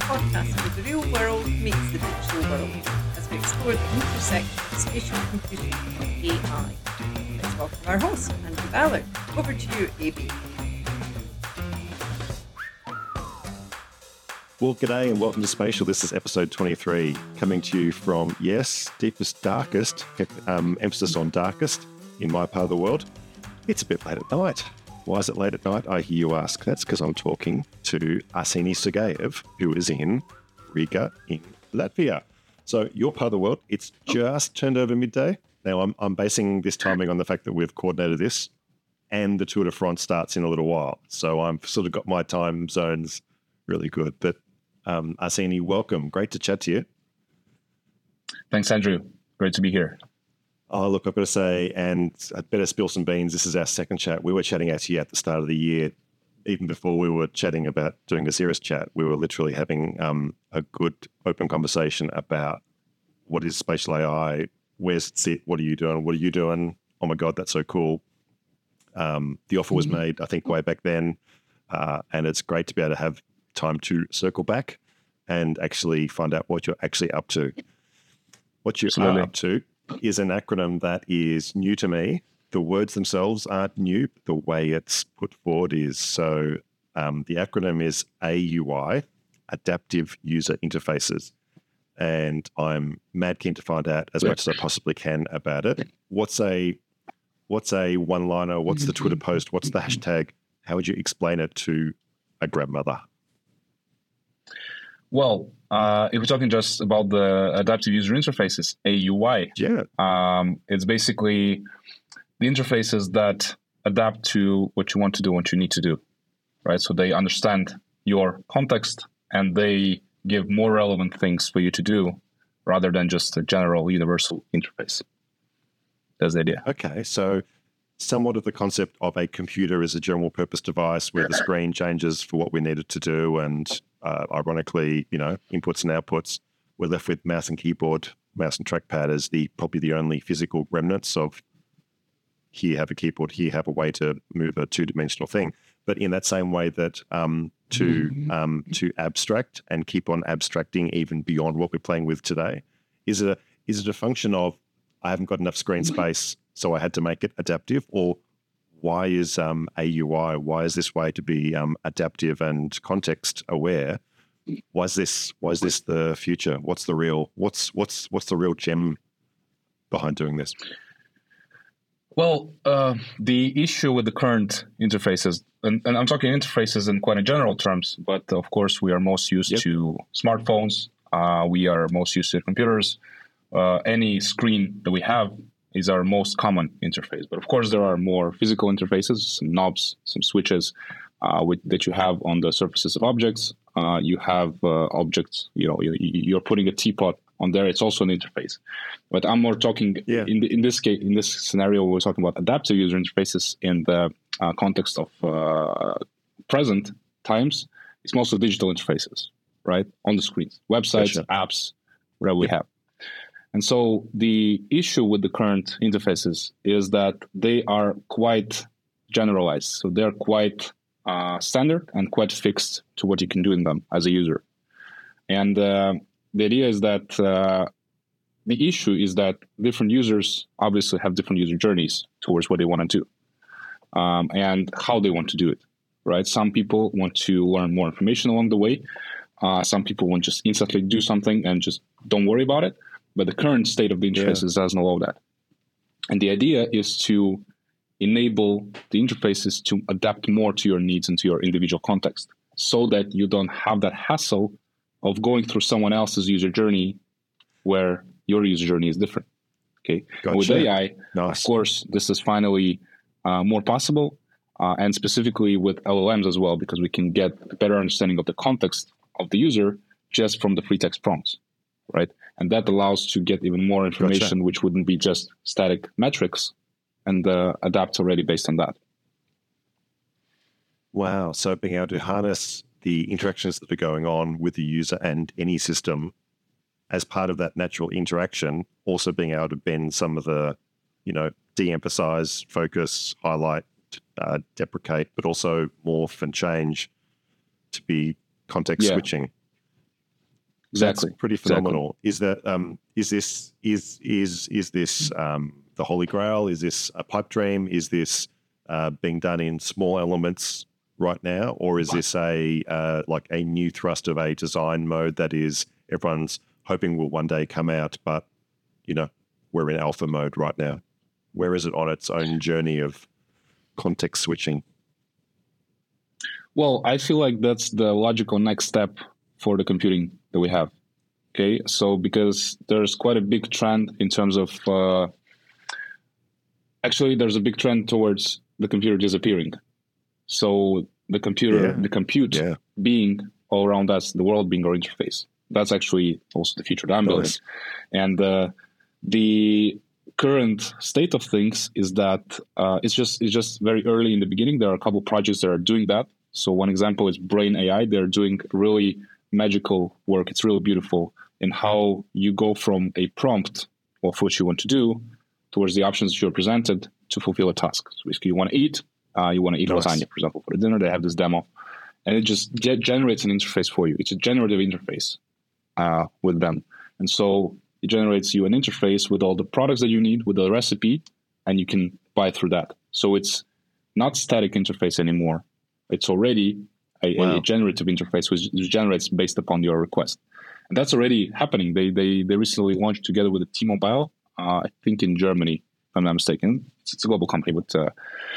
podcast where the real world meets the digital world as we explore the intersection of spatial computing and AI. Let's welcome our host, Andrew Ballard. Over to you, AB. Well, g'day and welcome to Spatial. This is episode 23, coming to you from, yes, deepest, darkest, emphasis on darkest in my part of the world. It's a bit late at night. Why is it late at night, I hear you ask? That's because I'm talking to Arseny Sergeyev, who is in Riga in Latvia. So your part of the world, it's just turned over midday. Now, I'm basing this timing on the fact that we've coordinated this and the Tour de France starts in a little while. So I've sort of got my time zones really good. But Arseny, welcome. Great to chat to you. Thanks, Andrew. Great to be here. Oh, look, I've got to say, and I'd better spill some beans. This is our second chat. We were chatting actually at the start of the year, even before we were chatting about doing a serious chat. We were literally having a good open conversation about what is spatial AI, where's it sit, what are you doing, what are you doing? Oh my God, that's so cool. The offer was made, I think, way back then, and it's great to be able to have time to circle back and actually find out what you're actually up to. What you are up to is an acronym that is new to me. The words themselves aren't new, but the way it's put forward is. So the acronym is AUI, Adaptive User Interfaces. And I'm mad keen to find out as much as I possibly can about it. What's a one-liner? What's the Twitter post? What's the hashtag? How would you explain it to a grandmother? Well, if we're talking just about the adaptive user interfaces, AUI, it's basically the interfaces that adapt to what you want to do, what you need to do, right? So they understand your context and they give more relevant things for you to do rather than just a general universal interface. That's the idea. Okay, so somewhat of the concept of a computer as a general purpose device where the screen changes for what we need it to do, and ironically, inputs and outputs, we're left with mouse and keyboard, mouse and trackpad as probably the only physical remnants of here have a keyboard, here have a way to move a two-dimensional thing. But in that same way that to abstract and keep on abstracting even beyond what we're playing with today, is it a function of I haven't got enough screen space, so I had to make it adaptive? Or why is AUI, why is this way to be adaptive and context aware? Why is this the future? What's the real gem behind doing this? Well, the issue with the current interfaces, and I'm talking interfaces in quite in general terms, but of course we are most used to smartphones. We are most used to computers. Any screen that we have is our most common interface. But of course, there are more physical interfaces, some knobs, some switches that you have on the surfaces of objects. You have objects, you're putting a teapot on there. It's also an interface. But I'm more talking in this case, in this scenario, we're talking about adaptive user interfaces in the context of present times. It's mostly digital interfaces, right? On the screens, websites, apps, whatever we have. And so the issue with the current interfaces is that they are quite generalized. So they're quite standard and quite fixed to what you can do in them as a user. And the idea is that the issue is that different users obviously have different user journeys towards what they want to do and how they want to do it, right? Some people want to learn more information along the way. Some people want to just instantly do something and just don't worry about it. But the current state of the interfaces doesn't allow that. And the idea is to enable the interfaces to adapt more to your needs and to your individual context so that you don't have that hassle of going through someone else's user journey where your user journey is different. Okay. Gotcha. With AI, of course, this is finally more possible, and specifically with LLMs as well, because we can get a better understanding of the context of the user just from the free text prompts, right? And that allows to get even more information, which wouldn't be just static metrics, and adapt already based on that. Wow. So being able to harness the interactions that are going on with the user and any system as part of that natural interaction, also being able to bend some of the, de-emphasize, focus, highlight, deprecate, but also morph and change to be context switching. Exactly. That's pretty phenomenal. Is that is this the Holy Grail? Is this a pipe dream? Is this being done in small elements right now, or is this like a new thrust of a design mode that is everyone's hoping will one day come out, but we're in alpha mode right now? Where is it on its own journey of context switching? Well, I feel like that's the logical next step for the computing that we have. Okay, so because there's quite a big trend in terms of actually there's a big trend towards the computer disappearing. So the compute being all around us, the world being our interface. That's actually also the future that I'm building. And the current state of things is that it's just very early in the beginning. There are a couple projects that are doing that. So one example is Brain AI. They're doing really magical work. It's really beautiful in how you go from a prompt of what you want to do towards the options that you're presented to fulfill a task. So basically, you want to eat lasagna, for example, for the dinner. They have this demo, and it just generates an interface for you. It's a generative interface with them, and so it generates you an interface with all the products that you need, with the recipe, and you can buy through that. So it's not static interface anymore. It's already a generative interface which generates based upon your request. And that's already happening. They recently launched together with T-Mobile, I think in Germany, if I'm not mistaken. It's a global company, but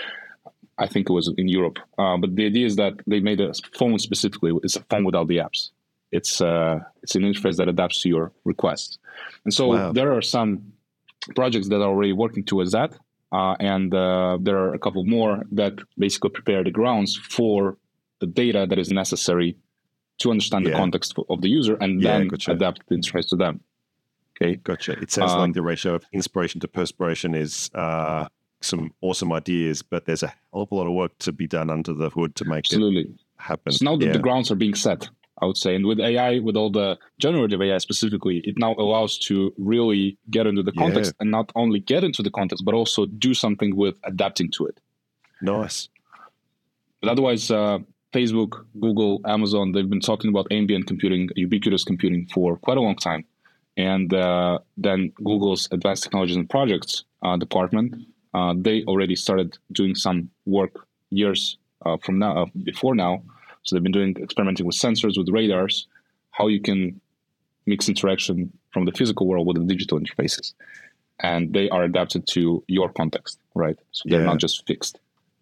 I think it was in Europe. But the idea is that they made a phone specifically. It's a phone without the apps. It's an interface that adapts to your requests. And so there are some projects that are already working towards that. And there are a couple more that basically prepare the grounds for the data that is necessary to understand the context of the user and then adapt the interface to them. Okay, gotcha. It sounds like the ratio of inspiration to perspiration is some awesome ideas, but there's a hell of a lot of work to be done under the hood to make it happen. So now that the grounds are being set, I would say, and with AI, with all the generative AI specifically, it now allows to really get into the context and not only get into the context, but also do something with adapting to it. Nice. But otherwise, Facebook, Google, Amazon, they've been talking about ambient computing, ubiquitous computing for quite a long time. And then Google's Advanced Technologies and Projects department, they already started doing some work years before now. So they've been experimenting with sensors, with radars, how you can mix interaction from the physical world with the digital interfaces. And they are adapted to your context, right? So they're not just fixed.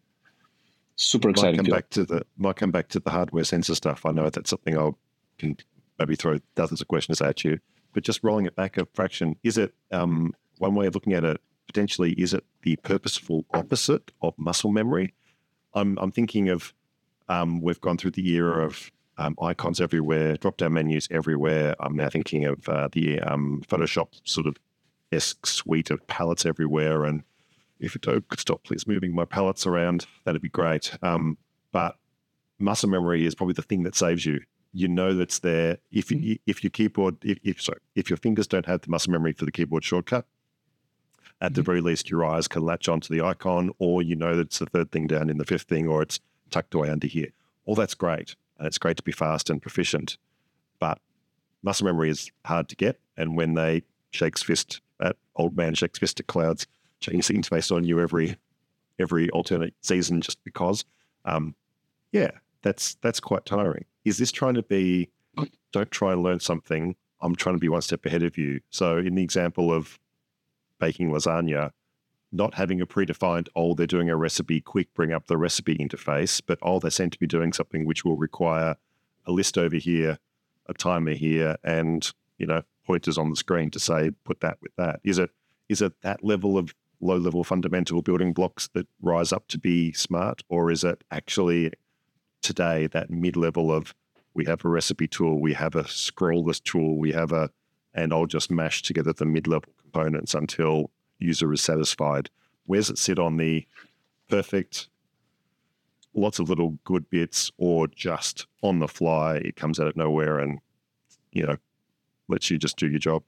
Super exciting. Might come back to the hardware sensor stuff. I know that's something I can maybe throw dozens of questions at you, but just rolling it back a fraction, is it one way of looking at it potentially? Is it the purposeful opposite of muscle memory? I'm thinking of we've gone through the era of icons everywhere, drop-down menus everywhere. I'm now thinking of the Photoshop sort of esque suite of palettes everywhere, and if Adobe could stop please moving my palettes around, that'd be great. But muscle memory is probably the thing that saves you. You know that's there. If your keyboard, if your fingers don't have the muscle memory for the keyboard shortcut, at the very least your eyes can latch onto the icon, or you know that it's the third thing down in the fifth thing, or it's tucked away under here. All that's great, and it's great to be fast and proficient, but muscle memory is hard to get. And when they old man shakes fist at clouds, change the interface on you every alternate season just because, that's quite tiring. Is this trying to be, don't try and learn something, I'm trying to be one step ahead of you? So in the example of baking lasagna, not having a predefined, they're doing a recipe, quick, bring up the recipe interface, but they seem to be doing something which will require a list over here, a timer here, and, pointers on the screen to say, put that with that. Is it that level of low-level fundamental building blocks that rise up to be smart, or is it actually today that mid-level of, we have a recipe tool, we have a scroll-less tool, and I'll just mash together the mid-level components until user is satisfied? Where does it sit on the perfect, lots of little good bits, or just on the fly, it comes out of nowhere and, lets you just do your job?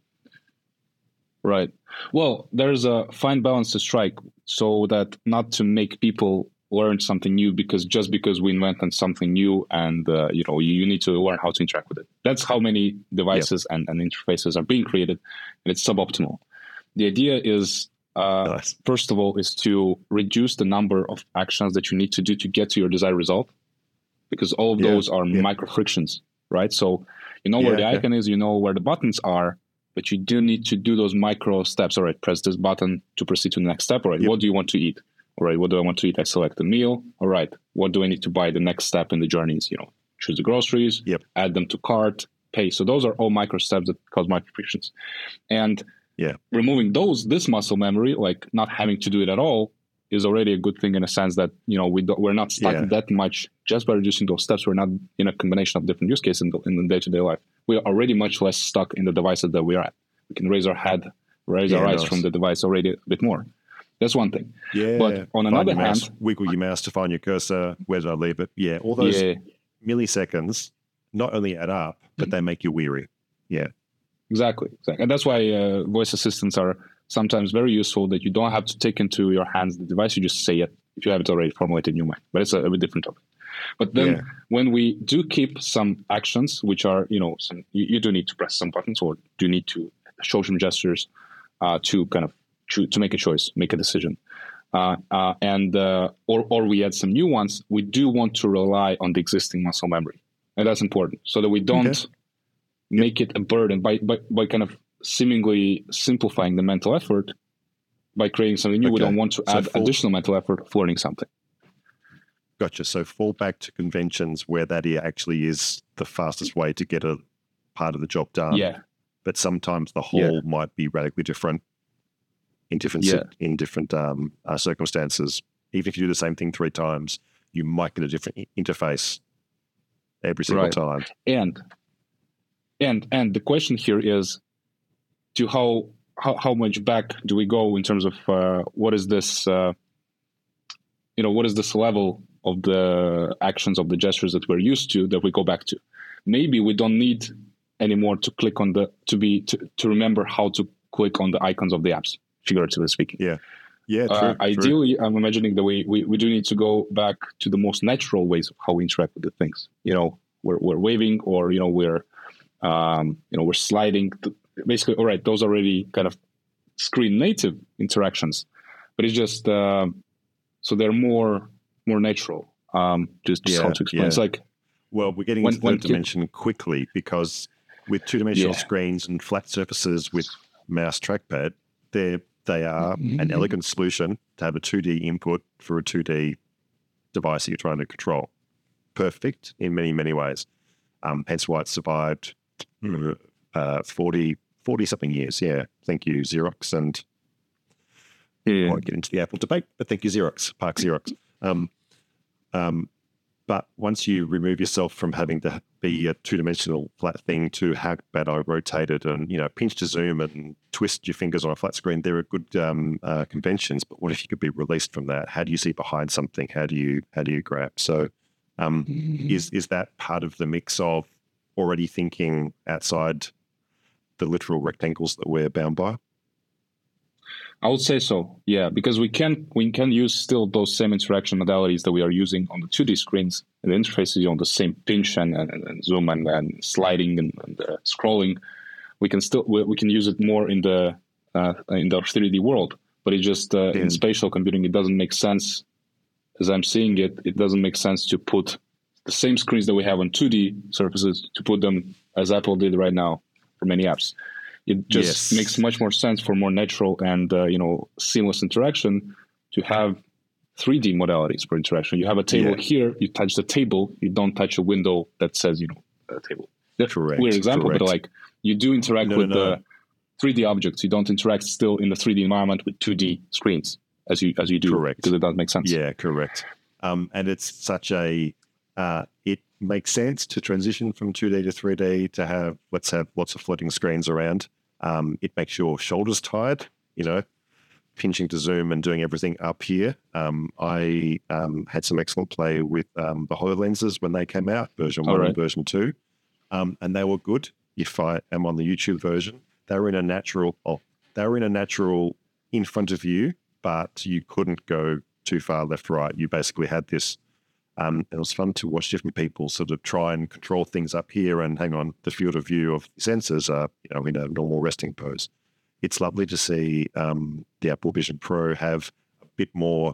Right. Well, there's a fine balance to strike so that not to make people learn something new because we invented something new, and you need to learn how to interact with it. That's how many devices and interfaces are being created, and it's suboptimal. The idea is, first of all, is to reduce the number of actions that you need to do to get to your desired result, because all of those are micro frictions, right? So you know where the icon is, you know where the buttons are, but you do need to do those micro steps. All right, press this button to proceed to the next step. All right, what do you want to eat? All right, what do I want to eat? I select the meal. All right, what do I need to buy? The next step in the journey is, choose the groceries, add them to cart, pay. So those are all micro steps that cause micro frictions. And removing this muscle memory, like not having to do it at all, is already a good thing in a sense that, we're not stuck that much just by reducing those steps. We're not in a combination of different use cases in the day-to-day life. We are already much less stuck in the devices that we are at. We can raise our eyes from the device already a bit more. That's one thing. Yeah. But on another hand, wiggle your mouse to find your cursor. Where did I leave it? Yeah. All those milliseconds not only add up, but they make you weary. Yeah. Exactly. And that's why voice assistants are sometimes very useful, that you don't have to take into your hands the device. You just say it if you have it already formulated in your mind. But it's a bit different topic. But then when we do keep some actions, which are, you do need to press some buttons, or do need to show some gestures to kind of to make a choice, make a decision. Or we add some new ones, we do want to rely on the existing muscle memory. And that's important, so that we don't make it a burden by kind of seemingly simplifying the mental effort by creating something new. We don't want to add additional mental effort of learning something. Gotcha. So fall back to conventions where that actually is the fastest way to get a part of the job done. Yeah. But sometimes the whole might be radically different in different circumstances. Even if you do the same thing 3 times, you might get a different interface every single time. And the question here is, to how much back do we go in terms of what is this what is this level of the actions, of the gestures that we're used to, that we go back to? Maybe we don't need anymore to click on to remember how to click on the icons of the apps, figuratively speaking. True. Ideally, I'm imagining that we do need to go back to the most natural ways of how we interact with the things. We're waving, or we're sliding. Basically, all right, those are already kind of screen native interactions, but it's just so they're more natural. Just how to explain. It's like, well, we're getting into third dimension quickly, because with 2-dimensional screens and flat surfaces with mouse trackpad, they are an elegant solution to have a 2D input for a 2D device that you're trying to control. Perfect in many, many ways. Hence why it survived 40-something years. Yeah. Thank you, Xerox. And I won't get into the Apple debate, but thank you, Xerox, Park Xerox. But once you remove yourself from having to be a 2-dimensional flat thing to how bad I rotate it and, pinch to zoom and twist your fingers on a flat screen, there are good conventions. But what if you could be released from that? How do you see behind something? How do you grab? So is that part of the mix of already thinking outside the literal rectangles that we're bound by? I would say so, yeah, because we can use still those same interaction modalities that we are using on the 2D screens, and the interface is the same pinch and zoom and sliding and scrolling. We can use it more in the 3D world, but it just in spatial computing, it doesn't make sense. As I'm seeing it, it doesn't make sense to put the same screens that we have on 2D surfaces, to put them as Apple did right now for many apps. It just makes much more sense for more natural and seamless interaction to have 3D modalities for interaction. You have a table here, you touch the table, you don't touch a window that says a table. That's correct, a weird example, but like you do interact with the 3D objects. You don't interact still in the 3D environment with 2D screens as you do. Correct. Because it does make sense. Yeah, correct. And it's such it makes sense to transition from 2D to 3D to have lots of floating screens around. It makes your shoulders tired, pinching to zoom and doing everything up here. I had some excellent play with the HoloLenses when they came out, version 1 and version 2, and they were good. If I am on the YouTube version, they were in a natural in front of you, but you couldn't go too far left, right. You basically had this. It was fun to watch different people sort of try and control things up here and hang on. The field of view of the sensors are, in a normal resting pose. It's lovely to see the Apple Vision Pro have a bit more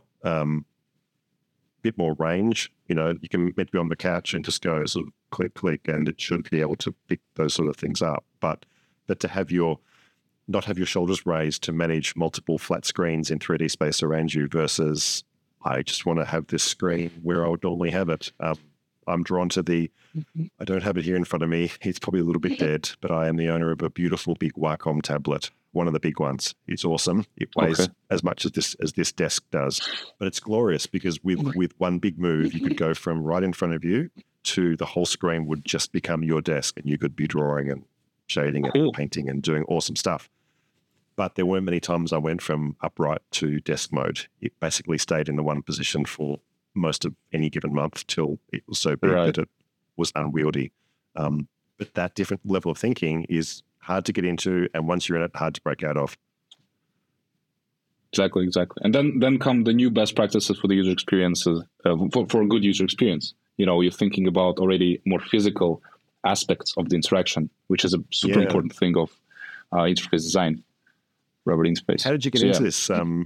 range. You can meant to be on the couch and just go sort of click, and it should be able to pick those sort of things up. But to have not have your shoulders raised to manage multiple flat screens in 3D space around you versus I just want to have this screen where I would normally have it. I'm drawn to I don't have it here in front of me. It's probably a little bit dead, but I am the owner of a beautiful big Wacom tablet, one of the big ones. It's awesome. It weighs as much as this desk does, but it's glorious because with one big move, you could go from right in front of you to the whole screen would just become your desk, and you could be drawing and shading and painting and doing awesome stuff. But there weren't many times I went from upright to desk mode. It basically stayed in the one position for most of any given month till it was so big that it was unwieldy. But that different level of thinking is hard to get into, and once you're in it, hard to break out of. Exactly. And then come the new best practices for the user experiences, for a good user experience. You're thinking about already more physical aspects of the interaction, which is a super important thing of interface design, rubber interface. How did you get into this?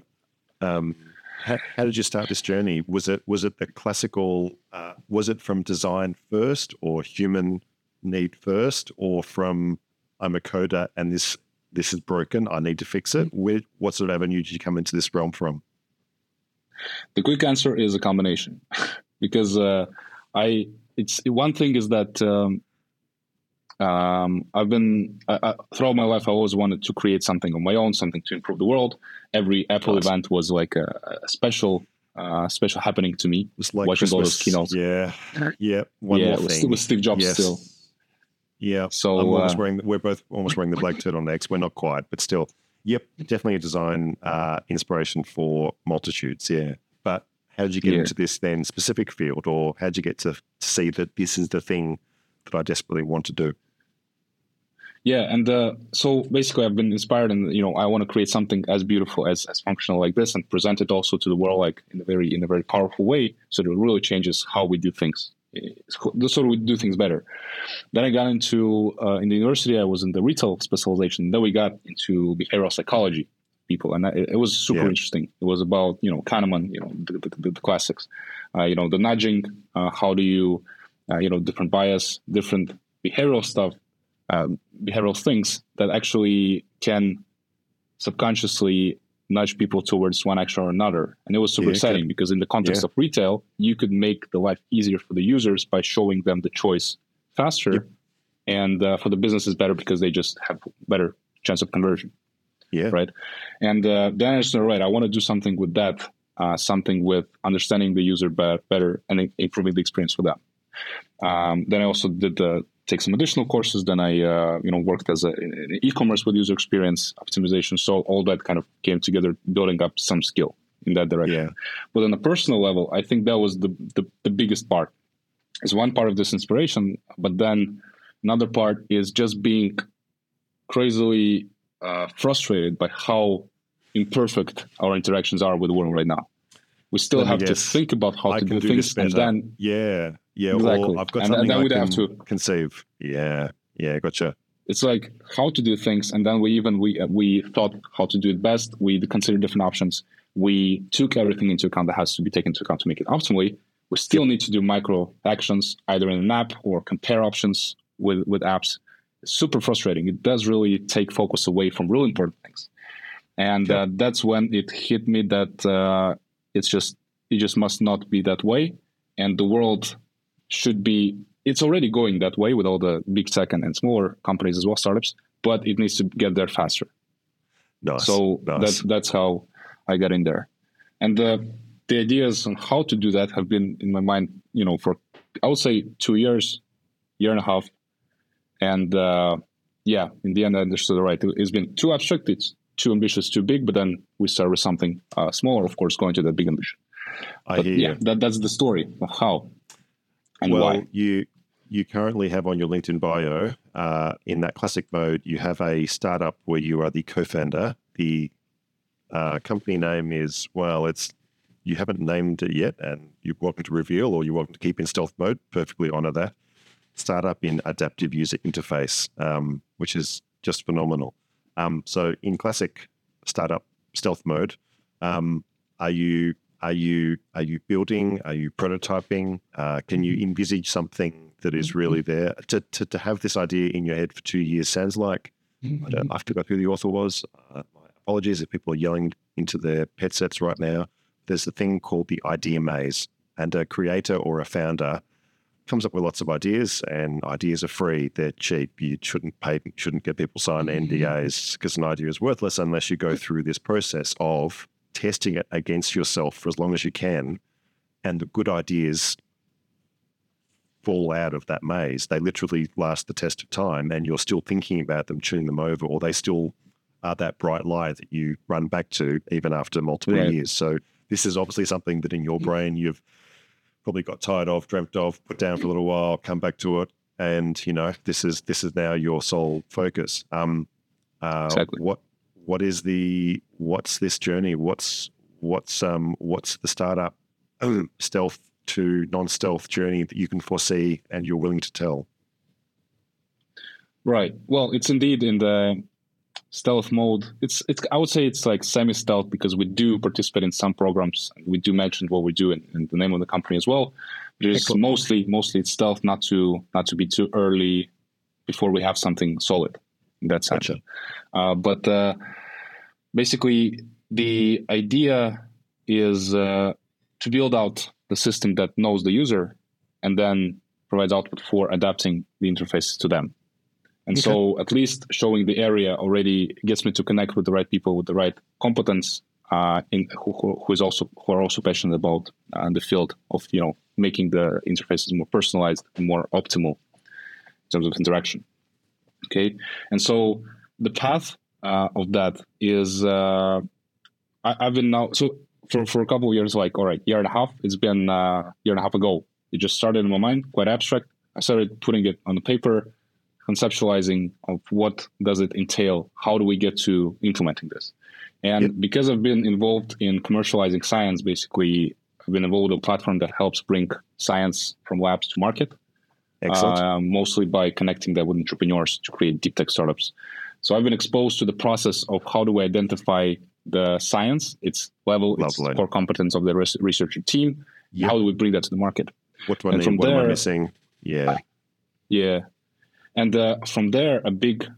How did you start this journey? Was it the classical? Was it from design first, or human need first, or from I'm a coder and this is broken, I need to fix it? What sort of avenue did you come into this realm from? The quick answer is a combination, because it's one thing is that throughout my life I always wanted to create something on my own, something to improve the world. Every Apple event was like a special happening to me. It was like watching Christmas. All those keynotes. With Steve Jobs still. Yeah. So we're both almost wearing the black turtlenecks. We're not quite, but still. Yep, definitely a design inspiration for multitudes. Yeah, but how did you get into this then specific field, or how did you get to see that this is the thing that I desperately want to do? Yeah, and so basically I've been inspired, and I want to create something as beautiful, as functional like this, and present it also to the world like in a very powerful way, so that it really changes how we do things. So we do things better. Then I got into in the university. I was in the retail specialization. Then we got into behavioral psychology people, and it was super interesting. It was about Kahneman, the classics, the nudging. How do you different bias, different behavioral stuff, behavioral things that actually can subconsciously nudge people towards one action or another. And it was super exciting because in the context of retail, you could make the life easier for the users by showing them the choice faster. And for the businesses better because they just have better chance of conversion. Yeah. Right. And then I said, right, I want to do something with that, something with understanding the user better and improving the experience for them. Then I also did take some additional courses. Then I, worked as in e-commerce with user experience optimization. So all that kind of came together, building up some skill in that direction. Yeah. But on a personal level, I think that was the biggest part. Is one part of this inspiration, but then another part is just being crazily frustrated by how imperfect our interactions are with the world right now. We still have to think about how to do things, and then exactly. Or I've got something I can conceive. Yeah, gotcha. It's like how to do things, and then we thought how to do it best. We considered different options. We took everything into account that has to be taken into account to make it optimally. We still need to do micro actions either in an app or compare options with apps. It's super frustrating. It does really take focus away from really important things. And that's when it hit me that it just must not be that way. And the world should be, it's already going that way with all the big tech and smaller companies as well, startups, but it needs to get there faster. Nice. That's how I got in there. And the ideas on how to do that have been in my mind, for, I would say 2 years, year and a half. And in the end, I understood right. It's been too abstract, it's too ambitious, too big, but then we start with something smaller, of course, going to that big ambition. I hear you. That's the story of how and why. You currently have on your LinkedIn bio, in that classic mode, you have a startup where you are the co-founder. The company name is, you haven't named it yet, and you're welcome to reveal or you're welcome to keep in stealth mode, perfectly honor that. Startup in adaptive user interface, which is just phenomenal. So in classic startup stealth mode, are you building? Are you prototyping? Can you envisage something that is really there? To have this idea in your head for 2 years sounds like, I forgot who the author was. My apologies if people are yelling into their headsets right now. There's a thing called the idea maze, and a creator or a founder comes up with lots of ideas, and ideas are free. They're cheap. You shouldn't get people sign NDAs because an idea is worthless unless you go through this process of testing it against yourself for as long as you can. And the good ideas fall out of that maze. They literally last the test of time, and you're still thinking about them, tuning them over, or they still are that bright light that you run back to even after multiple years. So this is obviously something that in your brain you've probably got tired of, dreamt of, put down for a little while, come back to it, and this is now your sole focus. Exactly. What's this journey? What's the startup stealth to non-stealth journey that you can foresee and you're willing to tell? Right. Well, it's indeed in the stealth mode. It's I would say it's like semi-stealth because we do participate in some programs. We do mention what we do in the name of the company as well. But it's mostly it's stealth, not to be too early before we have something solid. That's gotcha. But basically, the idea is to build out the system that knows the user and then provides output for adapting the interface to them. And so at least showing the area already gets me to connect with the right people with the right competence who are also passionate about the field of making the interfaces more personalized and more optimal in terms of interaction. Okay, and so the path of that is I've been now for a couple of years, like, all right, year and a half. It's been a year and a half ago. It just started in my mind, quite abstract. I started putting it on the paper, conceptualizing of what does it entail, how do we get to implementing this. And because I've been involved in commercializing science, basically, I've been involved with a platform that helps bring science from labs to market. Excellent. Mostly by connecting that with entrepreneurs to create deep tech startups. So I've been exposed to the process of how do we identify the science, its level, its core competence of the researcher team. How do we bring that to the market? What am I missing? Yeah. And from there, a big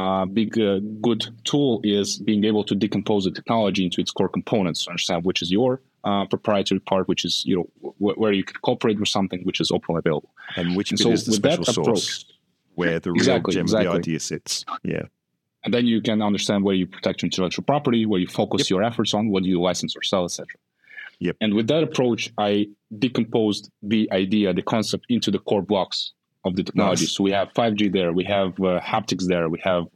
good tool is being able to decompose the technology into its core components to understand which is your proprietary part, which is where you can cooperate with something, which is openly available, and which is the special source where the real gem of the idea sits. Yeah. And then you can understand where you protect your intellectual property, where you focus your efforts on, what you license or sell, etc. Yep. And with that approach, I decomposed the idea, the concept, into the core blocks of the technology. Nice. So we have 5G there, we have haptics there, we have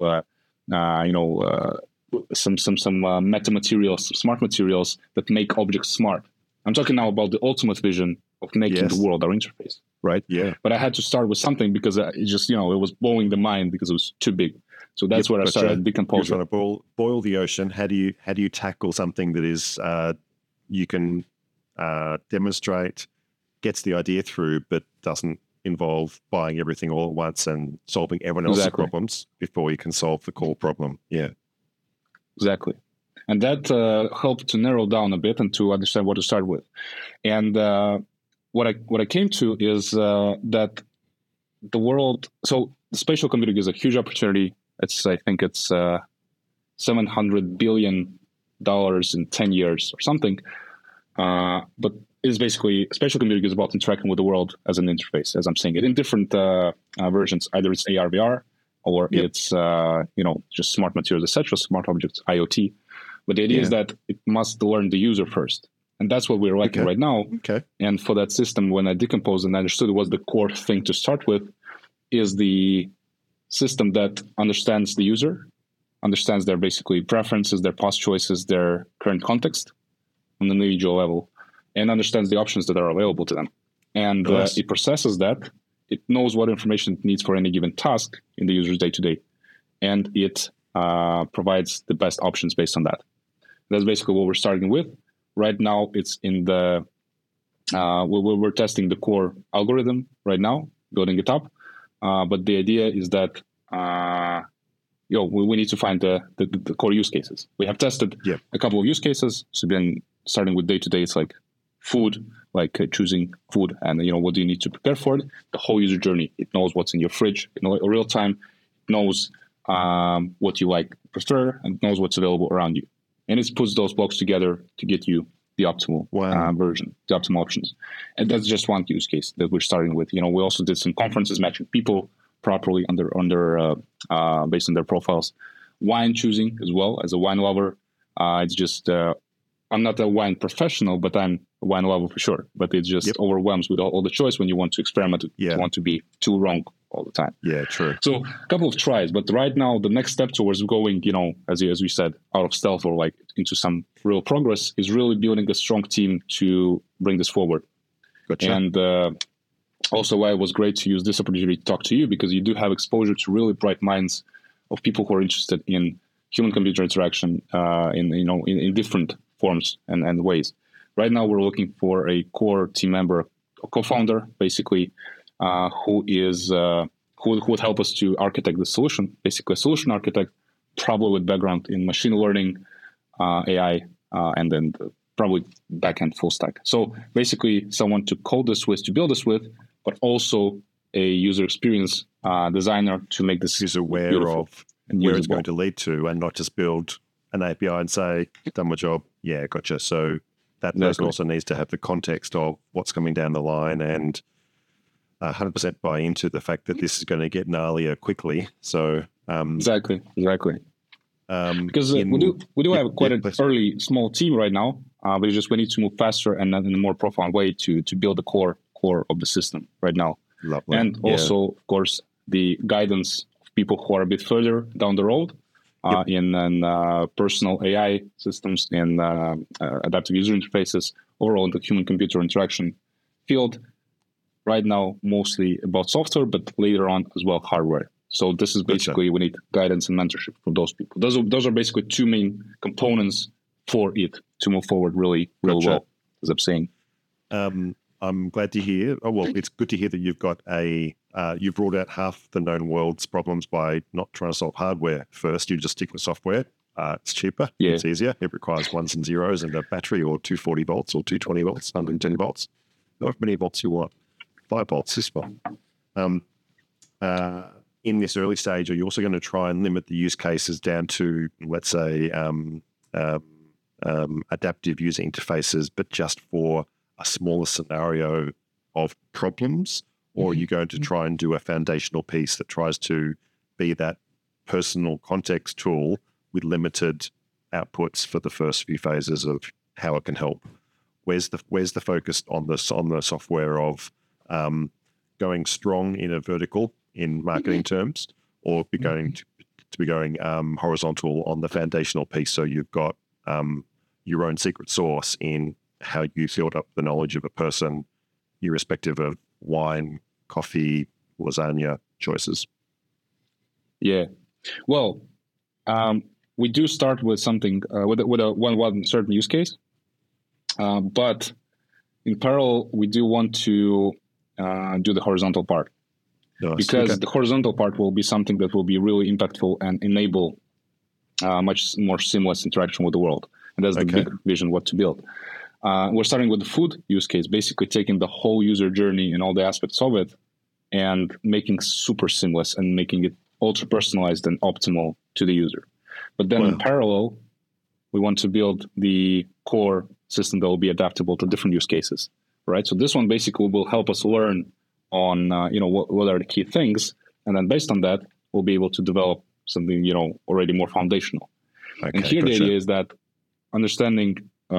some metamaterials, some smart materials that make objects smart. I'm talking now about the ultimate vision of making the world our interface, right? Yeah. But I had to start with something because it just it was blowing the mind because it was too big. So that's where I started decomposing. You're trying to boil the ocean. How do you tackle something that is you can demonstrate, gets the idea through, but doesn't involve buying everything all at once and solving everyone else's problems before you can solve the core problem. Yeah, exactly. And that helped to narrow down a bit and to understand what to start with. And what I came to is that the world. So the spatial computing is a huge opportunity. I think it's $700 billion in 10 years or something. But it's basically spatial computing is about interacting with the world as an interface, as I'm saying it, in different versions. Either it's AR, VR, or it's just smart materials, etc., smart objects, IoT. But the idea is that it must learn the user first, and that's what we're writing right now. Okay. And for that system, when I decomposed and understood what the core thing to start with, is the system that understands the user, understands their basically preferences, their past choices, their current context on an individual level, and understands the options that are available to them. And it processes that. It knows what information it needs for any given task in the user's day-to-day. And it provides the best options based on that. That's basically what we're starting with. right now it's in the we're testing the core algorithm right now, building it up. But the idea is that we need to find the core use cases. We have tested a couple of use cases. So then starting with day-to-day, it's like food, like choosing food and, what do you need to prepare for it? The whole user journey. It knows what's in your fridge, in real time. It knows what you prefer and knows what's available around you. And it puts those blocks together to get you the optimal version, the optimal options. And that's just one use case that we're starting with. We also did some conferences matching people properly under based on their profiles. Wine choosing as well. As a wine lover, it's just I'm not a wine professional, but I'm a wine lover for sure. But it just overwhelms with all the choice when you want to experiment. You want to be too wrong all the time. Yeah, true. So a couple of tries, but right now the next step towards going, as we said, out of stealth or into some real progress is really building a strong team to bring this forward. Gotcha. And also why it was great to use this opportunity to talk to you, because you do have exposure to really bright minds of people who are interested in human-computer interaction in different forms and ways. Right now, we're looking for a core team member, a co-founder, basically, who would help us to architect the solution, basically a solution architect, probably with background in machine learning, AI, and then probably backend full stack. So basically, someone to code this with, to build this with, but also a user experience designer to make this who's aware of where it's going to lead to, and not just build an API and say, done my job. Yeah, gotcha. So that person also needs to have the context of what's coming down the line and 100% buy into the fact that this is going to get gnarlier quickly. So exactly. Because we do have quite an early small team right now, but we need to move faster and in a more profound way to build the core of the system right now. Lovely. And also, of course, the guidance of people who are a bit further down the road in personal AI systems and adaptive user interfaces, overall in the human-computer interaction field. Right now, mostly about software, but later on as well hardware. So this is basically we need guidance and mentorship from those people. Those are basically two main components for it to move forward really well, as I'm saying. I'm glad to hear. Oh, well, it's good to hear that you've got you've ruled out half the known world's problems by not trying to solve hardware first. You just stick with software. It's cheaper. Yeah. It's easier. It requires ones and zeros and a battery or 240 volts or 220 volts, 110 volts. However many volts you want. 5 volts is fine. In this early stage, are you also going to try and limit the use cases down to, let's say, adaptive user interfaces, but just for a smaller scenario of problems? Or are you going to try and do a foundational piece that tries to be that personal context tool with limited outputs for the first few phases of how it can help? Where's the focus on the software of going strong in a vertical in marketing terms, or be going to be going horizontal on the foundational piece? So you've got your own secret sauce in how you build up the knowledge of a person, irrespective of wine, coffee, lasagna choices. Yeah, well, we do start with something with one certain use case, but in parallel, we do want to do the horizontal part. Because the horizontal part will be something that will be really impactful and enable much more seamless interaction with the world. And that's the big vision, what to build. We're starting with the food use case, basically taking the whole user journey and all the aspects of it and making super seamless and making it ultra personalized and optimal to the user. But then in parallel, we want to build the core system that will be adaptable to different use cases, right? So this one basically will help us learn on what are the key things, and then based on that, we'll be able to develop something already more foundational. And here the idea is that understanding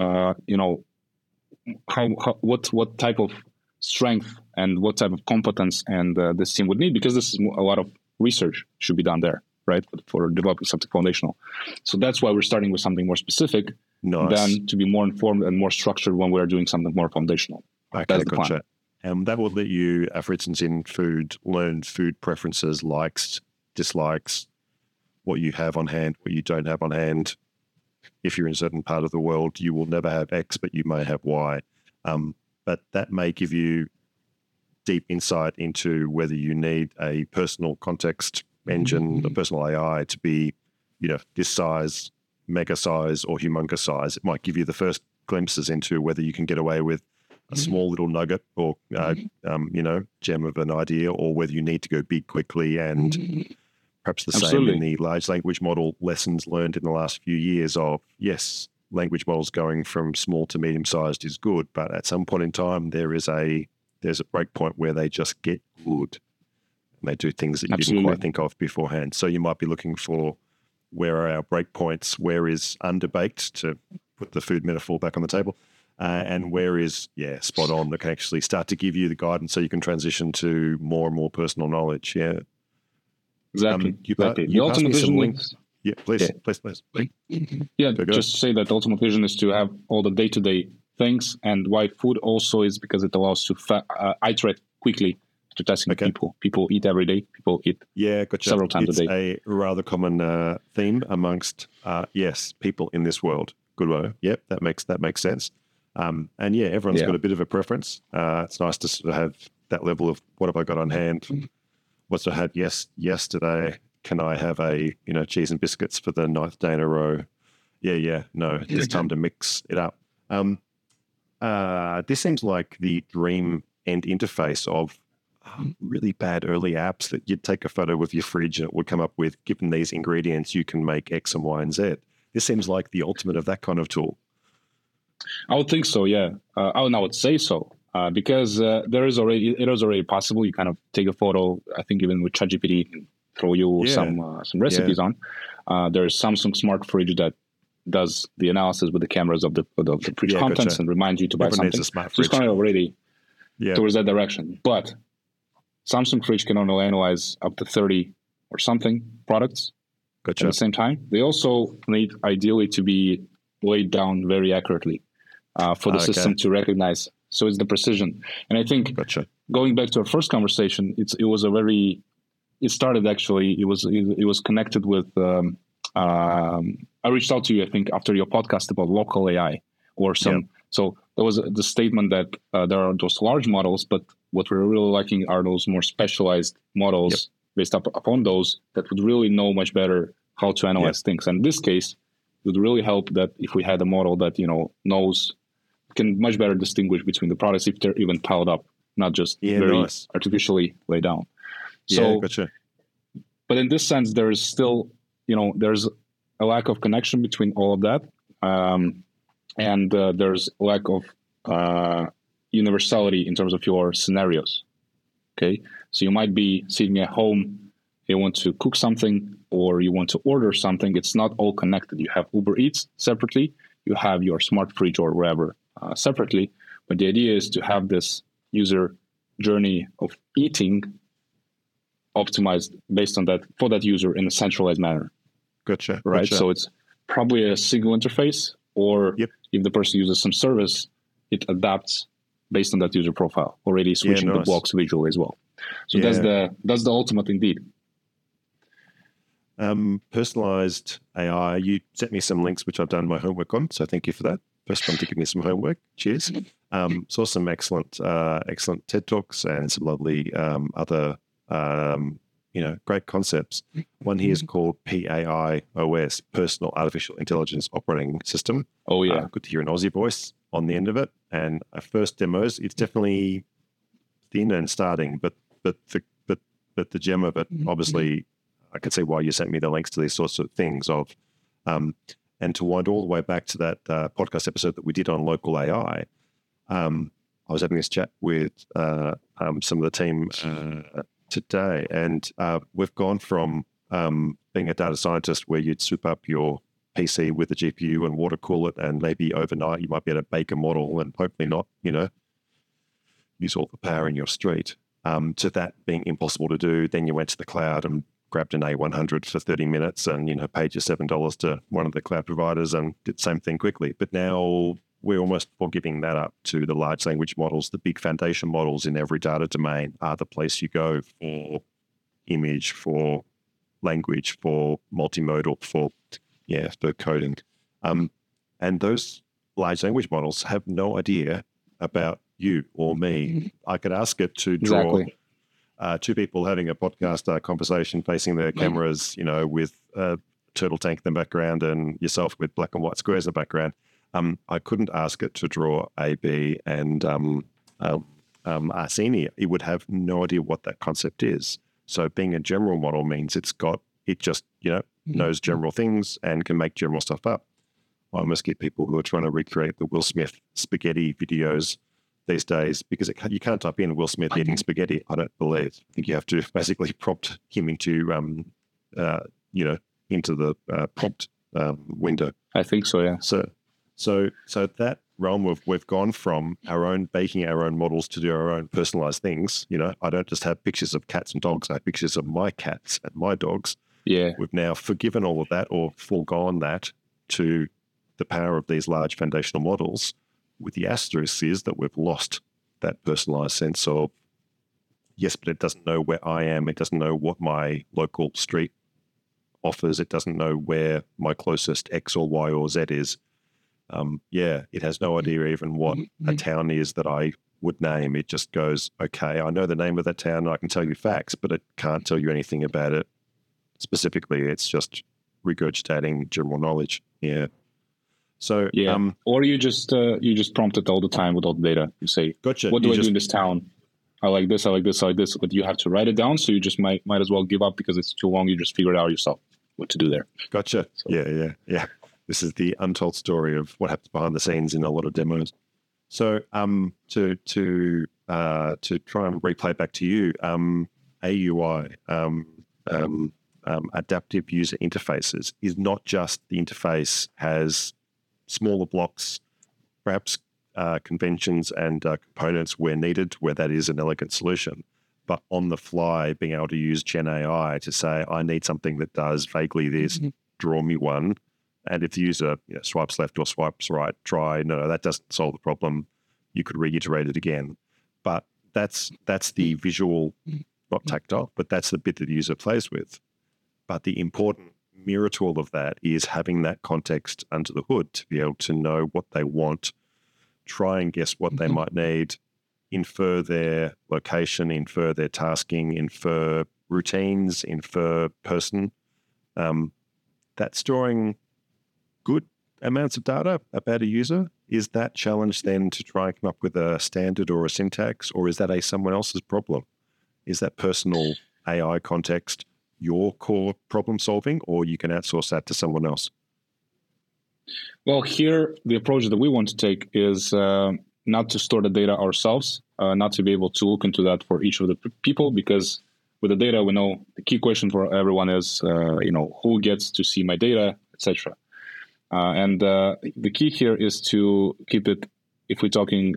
what type of strength and what type of competence and this team would need, because this is a lot of research should be done there, right, for developing something foundational. So that's why we're starting with something more specific than to be more informed and more structured when we're doing something more foundational. That's the plan. That will let you, for instance, in food, learn food preferences, likes, dislikes, what you have on hand, what you don't have on hand, if you're in a certain part of the world, you will never have X, but you may have Y. But that may give you deep insight into whether you need a personal context engine, a personal AI to be, this size, mega size, or humongous size. It might give you the first glimpses into whether you can get away with a small little nugget or, gem of an idea, or whether you need to go big quickly. And perhaps the same in the large language model lessons learned in the last few years of, yes, language models going from small to medium sized is good, but at some point in time, there's a break point where they just get good. And they do things that you didn't quite think of beforehand. So you might be looking for, where are our break points? Where is underbaked, to put the food metaphor back on the table? And where is, spot on, that can actually start to give you the guidance so you can transition to more and more personal knowledge. Yeah. Exactly. Exactly. The ultimate vision links. Yeah, please. Yeah, just say that ultimate vision is to have all the day-to-day things, and why food also is because it allows to iterate quickly to testing people. People eat every day. People eat several times a day. It's a rather common theme amongst people in this world. Good way. Yep, that makes sense. And everyone's got a bit of a preference. It's nice to sort of have that level of, what have I got on hand? What's I had yesterday? Can I have a cheese and biscuits for the 9th day in a row? No, it's time to mix it up. This seems like the dream end interface of really bad early apps that you'd take a photo with your fridge and it would come up with, given these ingredients, you can make X and Y and Z. This seems like the ultimate of that kind of tool. I would think so, yeah. I would say so. Because it is already possible. You kind of take a photo. I think even with ChatGPT, can throw you some recipes on. There's Samsung Smart Fridge that does the analysis with the cameras of the fridge contents and reminds you to buy something. A smart fridge. It's kind of already towards that direction. But Samsung Fridge can only analyze up to 30 or something products at the same time. They also need ideally to be laid down very accurately for the system to recognize. So it's the precision. And I think going back to our first conversation, it was connected with, I reached out to you, I think, after your podcast about local AI or some. So there was the statement that there are those large models, but what we're really liking are those more specialized models based upon those that would really know much better how to analyze things. And in this case, it would really help that if we had a model that, can much better distinguish between the products if they're even piled up, not just very artificially laid down. So, but in this sense, there is still, there's a lack of connection between all of that. And there's a lack of universality in terms of your scenarios. Okay. So you might be sitting at home, you want to cook something or you want to order something. It's not all connected. You have Uber Eats separately. You have your smart fridge or wherever separately. But the idea is to have this user journey of eating optimized based on that for that user in a centralized manner. Right. So it's probably a single interface, or if the person uses some service, it adapts based on that user profile, already switching the blocks visually as well. So that's the ultimate indeed. Personalized AI. You sent me some links, which I've done my homework on. So thank you for that. First one to give me some homework. Cheers. Saw some excellent TED Talks and some lovely other, great concepts. One here is called PAI-OS, Personal Artificial Intelligence Operating System. Oh, yeah. Good to hear an Aussie voice on the end of it. And our first demos, it's definitely thin and starting, but the gem of it, obviously, I could see why you sent me the links to these sorts of things of, and to wind all the way back to that podcast episode that we did on local AI. I was having this chat with some of the team today, and we've gone from being a data scientist where you'd soup up your PC with a GPU and water cool it, and maybe overnight you might be able to bake a model and hopefully not, use all the power in your street, to that being impossible to do. Then you went to the cloud and grabbed an A100 for 30 minutes and, paid your $7 to one of the cloud providers and did the same thing quickly. But now we're almost giving that up to the large language models. The big foundation models in every data domain are the place you go for image, for language, for multimodal, for coding. And those large language models have no idea about you or me. I could ask it to draw two people having a podcast conversation facing their cameras, with a turtle tank in the background and yourself with black and white squares in the background. I couldn't ask it to draw AB and Arsenia. It would have no idea what that concept is. So being a general model means it just knows general things and can make general stuff up. I almost get people who are trying to recreate the Will Smith spaghetti videos these days because you can't type in Will Smith eating spaghetti. I don't believe. I think you have to basically prompt him into the prompt window. I think so, yeah. So that realm of we've gone from baking our own models to do our own personalized things. I don't just have pictures of cats and dogs. I have pictures of my cats and my dogs. Yeah. We've now forgiven all of that or foregone that to the power of these large foundational models, with the asterisk is that we've lost that personalized sense of, yes, but it doesn't know where I am. It doesn't know what my local street offers. It doesn't know where my closest X or Y or Z is. It has no idea even what a town is that I would name. It just goes, okay, I know the name of that town and I can tell you facts, but it can't tell you anything about it specifically. It's just regurgitating general knowledge. Yeah. So, or you just prompt it all the time with all the data. You say, gotcha. What do I do in this town? I like this, I like this, I like this. But you have to write it down, so you just might as well give up because it's too long. You just figure it out yourself what to do there. Gotcha. So. Yeah. This is the untold story of what happens behind the scenes in a lot of demos. So, to try and replay back to you, AUI, adaptive user interfaces, is not just the interface has smaller blocks, perhaps conventions and components where needed, where that is an elegant solution, but on the fly being able to use Gen AI to say, I need something that does vaguely this, draw me one. And if the user swipes left or swipes right, no, that doesn't solve the problem. You could reiterate it again. But that's the visual, not tactile, but that's the bit that the user plays with. But the important mirror to all of that is having that context under the hood to be able to know what they want, try and guess what they might need, infer their location, infer their tasking, infer routines, infer person. That's storing good amounts of data about a user. Is that challenge then to try and come up with a standard or a syntax, or is that someone else's problem? Is that personal AI context your core problem solving, or you can outsource that to someone else? Well, here, the approach that we want to take is not to store the data ourselves, not to be able to look into that for each of the people, because with the data, we know the key question for everyone is, who gets to see my data, etc. And the key here is to keep it, if we're talking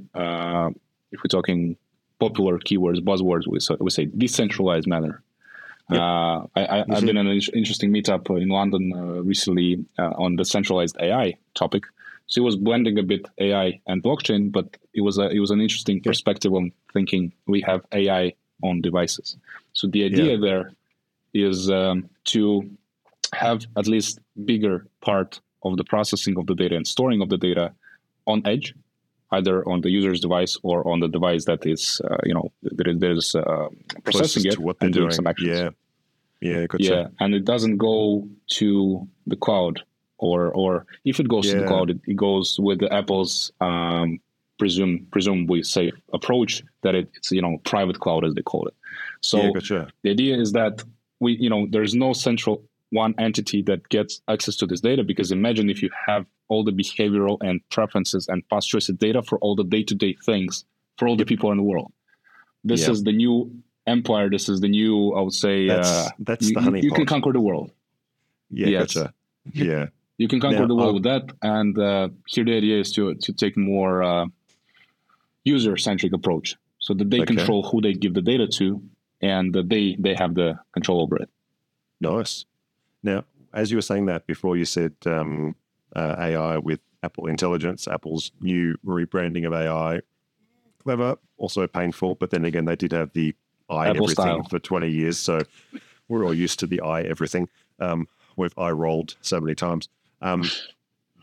popular keywords, buzzwords, we say decentralized manner. Yep. I've been in an interesting meetup in London recently on the centralized AI topic. So it was blending a bit AI and blockchain, but it was an interesting perspective on thinking we have AI on devices. So the idea there is to have at least bigger part of the processing of the data and storing of the data on edge, either on the user's device or on the device that is, there's processing it and doing some actions. Gotcha. Yeah, and it doesn't go to the cloud, or if it goes to the cloud, it goes with the Apple's presumably safe approach that it's private cloud as they call it. So gotcha. The idea is that there's no central one entity that gets access to this data, because imagine if you have all the behavioral and preferences and past choices data for all the day-to-day things for all the people in the world. This is the new empire. This is the new, I would say, that's the honeypot. You can conquer the world. Gotcha. Yeah. You can conquer the world with that. And here the idea is to take more user-centric approach, so that they control who they give the data to, and they have the control over it. Nice. Now, as you were saying that before, you said AI with Apple Intelligence, Apple's new rebranding of AI. Clever, also painful, but then again, they did have the I Apple everything style for 20 years, so we're all used to the I everything. We've I rolled so many times.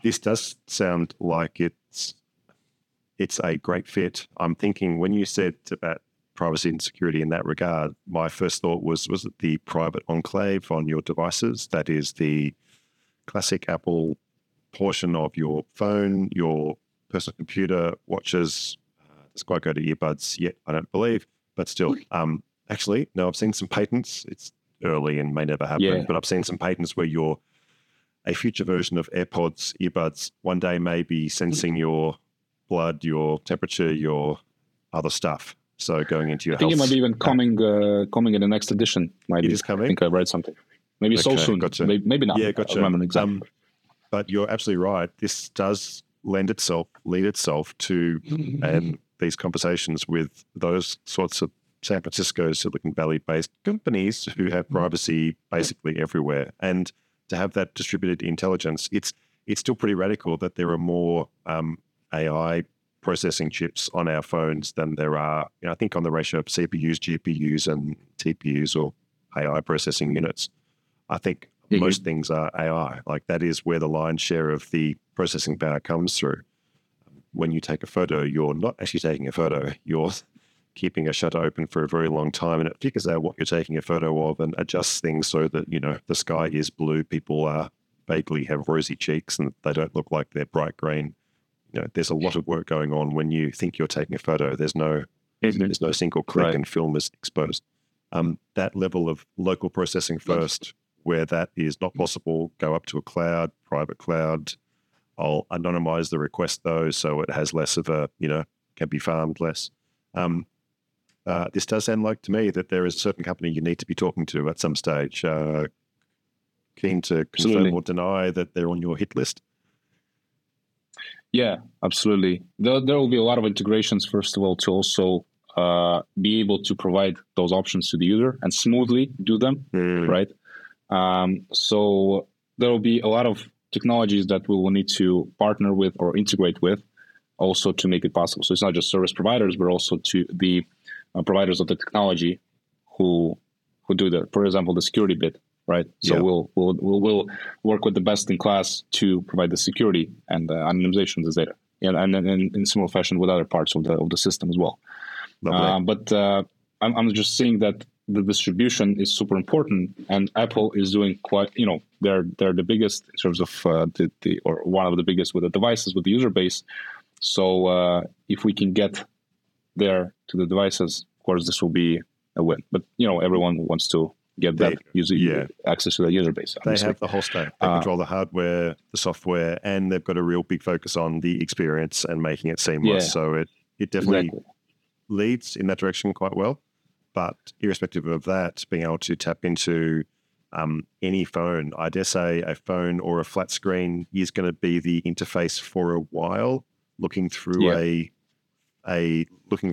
This does sound like it's a great fit. I'm thinking when you said about privacy and security in that regard, my first thought was it the private enclave on your devices? That is the classic Apple portion of your phone, your personal computer, watches. Doesn't quite go to earbuds yet, I don't believe, but still. Actually, no, I've seen some patents. It's early and may never happen, but I've seen some patents where a future version of AirPods, earbuds, one day may be sensing your blood, your temperature, your other stuff. So going into your I think health. it might be even coming in the next edition. It is coming? I think I read something. Maybe so soon. Gotcha. Maybe not. Yeah, gotcha. I don't remember exactly. But you're absolutely right. This does lead itself to and these conversations with those sorts of San Francisco, Silicon Valley-based companies who have privacy basically everywhere. And to have that distributed intelligence, it's still pretty radical that there are more AI processing chips on our phones than there are, I think on the ratio of CPUs, GPUs, and TPUs or AI processing units. I think most things are AI. Like that is where the lion's share of the processing power comes through. When you take a photo, you're not actually taking a photo. You're keeping a shutter open for a very long time, and it figures out what you're taking a photo of and adjusts things so that, the sky is blue, people vaguely have rosy cheeks and they don't look like they're bright green. There's a lot of work going on when you think you're taking a photo. There's no single click and film is exposed. That level of local processing first, where that is not possible, go up to a cloud, private cloud. I'll anonymize the request though, so it has less of a, can be farmed less. This does sound like to me that there is a certain company you need to be talking to at some stage. Keen to confirm or deny that they're on your hit list? Yeah, absolutely. There will be a lot of integrations, first of all, to also be able to provide those options to the user and smoothly do them, right? So there will be a lot of technologies that we will need to partner with or integrate with also to make it possible. So it's not just service providers, but also to the providers of the technology who do the, for example, the security bit, right? So we'll work with the best in class to provide the security and anonymization of the data, and in similar fashion with other parts of the system as well. But I'm just saying that the distribution is super important, and Apple is doing quite. They're the biggest in terms of or one of the biggest with the devices with the user base. So if we can get there to the devices, of course, this will be a win. But everyone wants to get that access to the user base. They have the whole stack. They control the hardware, the software, and they've got a real big focus on the experience and making it seamless. So it definitely leads in that direction quite well. But irrespective of that, being able to tap into any phone, I dare say a phone or a flat screen is going to be the interface for a while. Looking through a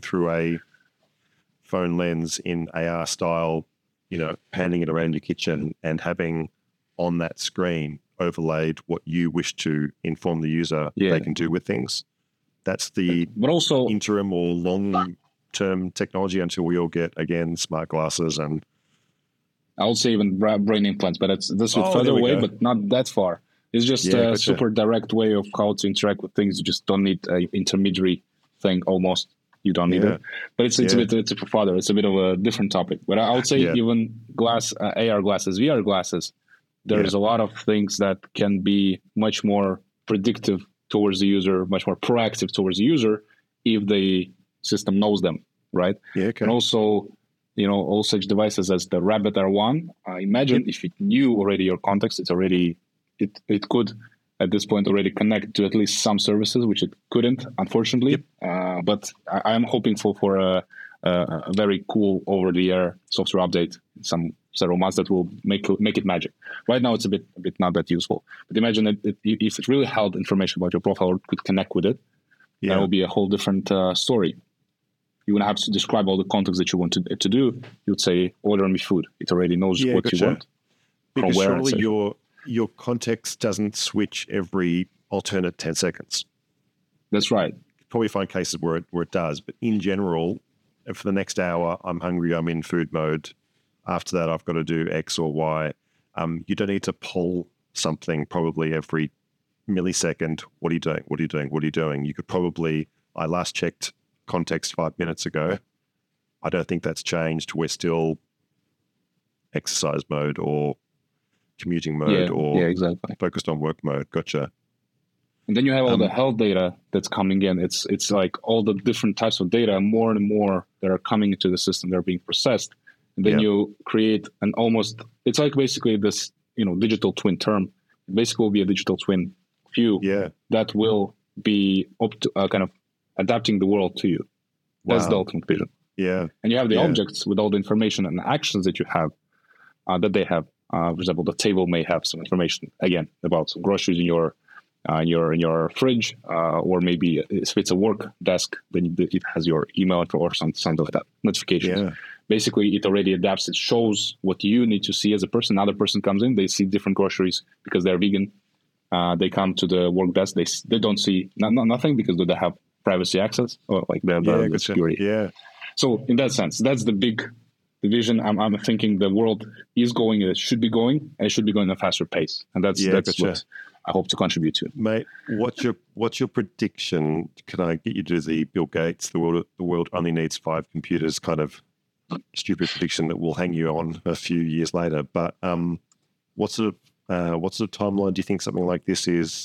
phone lens in AR style, panning it around your kitchen and having on that screen overlaid what you wish to inform the user they can do with things. That's the interim or long-term technology until we all get, again, smart glasses and... I would say even brain implants, but this is further away, but not that far. It's just a super direct way of how to interact with things. You just don't need an intermediary thing almost. You don't need it. But it's a bit further. It's a bit of a different topic. But I would say even AR glasses, VR glasses, there's a lot of things that can be much more predictive towards the user, much more proactive towards the user if the system knows them, right? Yeah, okay. And also, all such devices as the Rabbit R1, I imagine if it knew already your context, it could at this point already connect to at least some services, which it couldn't, unfortunately. But I'm hoping for a very cool over-the-air software update in several months that will make it magic. Right now, it's a bit not that useful. But imagine if it really held information about your profile or could connect with it, that would be a whole different story. You wouldn't have to describe all the context that you want to do. You'd say, order me food. It already knows what you want. Because surely your context doesn't switch every alternate 10 seconds. That's right. Probably find cases where it does, but in general, for the next hour, I'm hungry, I'm in food mode. After that, I've got to do X or Y. You don't need to pull something probably every millisecond, what are you doing? What are you doing? What are you doing? You could probably, I last checked context 5 minutes ago. I don't think that's changed. We're still exercise mode or commuting mode or exactly. focused on work mode. Gotcha. And then you have all the health data that's coming in. It's like all the different types of data, more and more that are coming into the system, they're being processed. And then you create an almost, it's like basically this, digital twin term. It basically will be a digital twin view that will be kind of adapting the world to you. That's the ultimate vision. Yeah. And you have the objects with all the information and the actions that you have, that they have. For example, the table may have some information, again, about some groceries in your fridge, or maybe if it's a work desk, then it has your email or something like that, notifications. Yeah. Basically, it already adapts. It shows what you need to see as a person. Another person comes in, they see different groceries because they're vegan. They come to the work desk, they don't see nothing because they have privacy access or like the security. Yeah. So in that sense, that's the big division. I'm thinking the world is going, it should be going, and it should be going at a faster pace. And that's what I hope to contribute to. Mate, what's your prediction? Can I get you to do the Bill Gates, the world only needs 5 computers kind of stupid prediction that will hang you on a few years later? But what sort of timeline do you think something like this is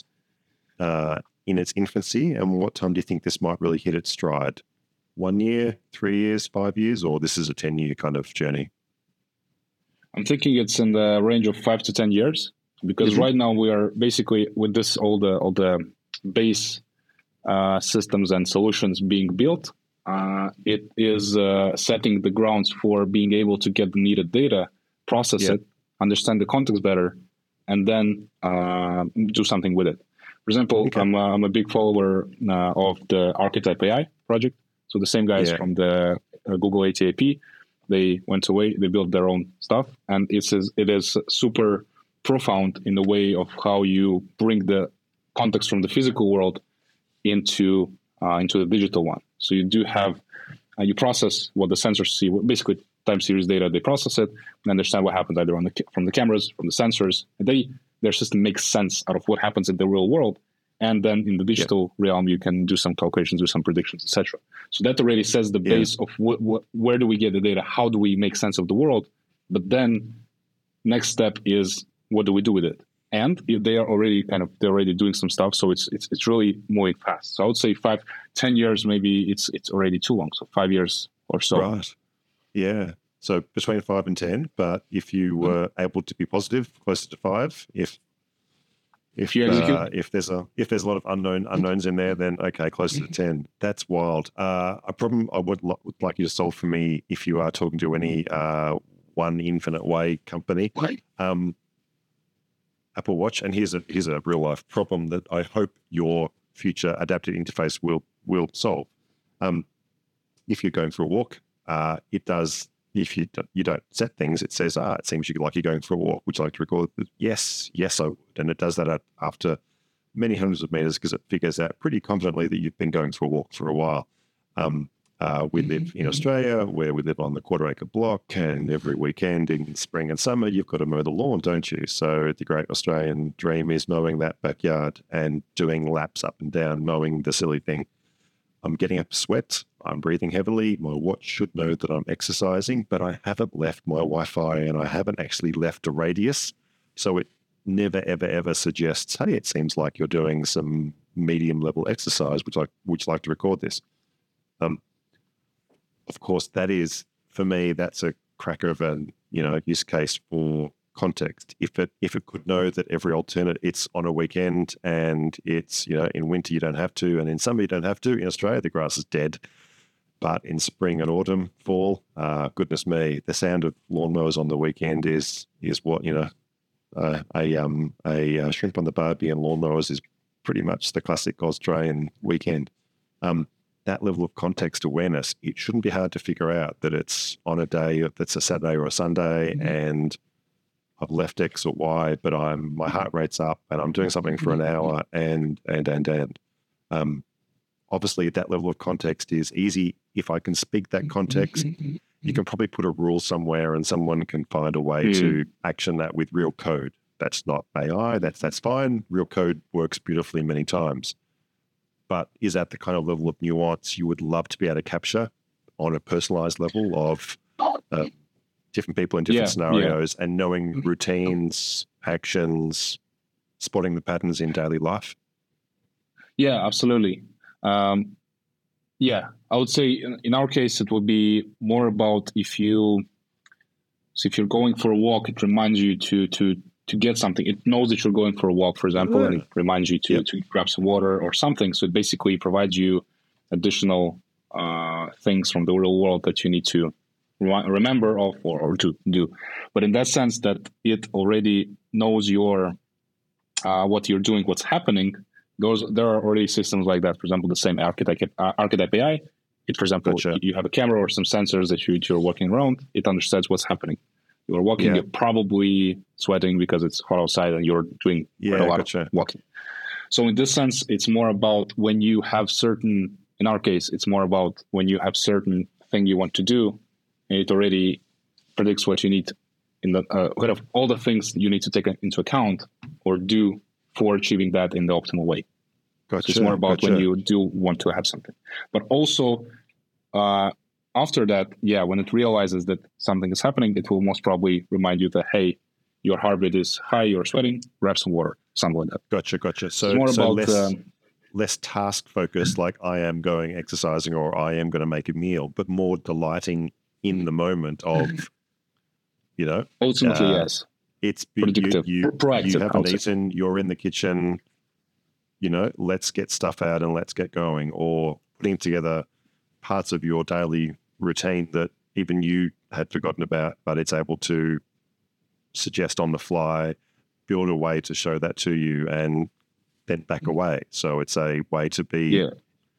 in its infancy, and what time do you think this might really hit its stride? 1 year, 3 years, 5 years, or this is a 10-year kind of journey? I'm thinking it's in the range of 5 to 10 years, because right now we are basically with this all the base systems and solutions being built. It is setting the grounds for being able to get the needed data, process it, understand the context better, and then do something with it. For example, I'm a big follower of the Archetype AI project. So the same guys from the Google ATAP, they went away, they built their own stuff, and it is super profound in the way of how you bring the context from the physical world into the digital one. So you do have, you process what the sensors see, basically time series data, they process it and understand what happens either from the cameras, from the sensors, and their system makes sense out of what happens in the real world. And then in the digital realm, you can do some calculations, do some predictions, etc. So that already sets the base of where do we get the data? How do we make sense of the world? But then next step is what do we do with it? And if they are already they're already doing some stuff. So it's really moving fast. So I would say 5-10 years, maybe it's already too long. So 5 years or so. Right. Yeah. So between 5 and 10, but if you were able to be positive, closer to 5, if there's a lot of unknowns in there, then okay, closer to 10. That's wild. A problem I would like you to solve for me, if you are talking to any One Infinite Way company, Apple Watch, and here's a real life problem that I hope your future adaptive interface will solve. If you're going for a walk, it does. If you don't set things, it says, it seems like you're going for a walk. Would you like to record? Yes, I would. And it does that after many hundreds of meters because it figures out pretty confidently that you've been going for a walk for a while. We live in Australia where we live on the quarter-acre block, and every weekend in spring and summer, you've got to mow the lawn, don't you? So the great Australian dream is mowing that backyard and doing laps up and down, mowing the silly thing. I'm getting up a sweat. I'm breathing heavily. My watch should know that I'm exercising, but I haven't left my Wi-Fi and I haven't actually left a radius. So it never, ever, ever suggests, hey, it seems like you're doing some medium level exercise. Would you like to record this? Of course, that is, for me, that's a cracker of a use case for context. If it could know that every alternate, it's on a weekend and it's, in winter you don't have to, and in summer you don't have to. In Australia, the grass is dead. But in spring and autumn, fall, goodness me, the sound of lawnmowers on the weekend is what, a shrimp on the barbie and lawnmowers is pretty much the classic Australian weekend. That level of context awareness, it shouldn't be hard to figure out that it's on a day that's a Saturday or a Sunday, and I've left X or Y, but my heart rate's up and I'm doing something for an hour and. Obviously, that level of context is easy. If I can speak that context, you can probably put a rule somewhere and someone can find a way to action that with real code. That's not AI. That's fine. Real code works beautifully many times. But is that the kind of level of nuance you would love to be able to capture on a personalized level of different people in different scenarios and knowing routines, actions, spotting the patterns in daily life? Yeah, absolutely. I would say in our case, it would be more about if you're going for a walk, it reminds you to get something. It knows that you're going for a walk, for example, and it reminds you to grab some water or something. So it basically provides you additional things from the real world that you need to remember of or to do. But in that sense that it already knows what you're doing, what's happening, there are already systems like that. For example, the same Archetype AI. For example, you have a camera or some sensors that you're walking around. It understands what's happening. You're walking, you're probably sweating because it's hot outside and you're doing quite a lot of walking. So in this sense, it's more about when you have in our case, it's more about when you have certain thing you want to do, and it already predicts what you need in the kind of all the things you need to take into account or do for achieving that in the optimal way. So it's more about when you do want to have something. But also, after that, when it realizes that something is happening, it will most probably remind you that, hey, your heart rate is high, you're sweating, grab some water, something like that. Gotcha. So it's more about less task focused, like I am going exercising or I am going to make a meal, but more delighting in the moment of, ultimately, yes. It's predictive, proactive. You haven't eaten, you're in the kitchen, let's get stuff out and let's get going, or putting together parts of your daily routine that even you had forgotten about, but it's able to suggest on the fly, build a way to show that to you and then back away. So it's a way to be,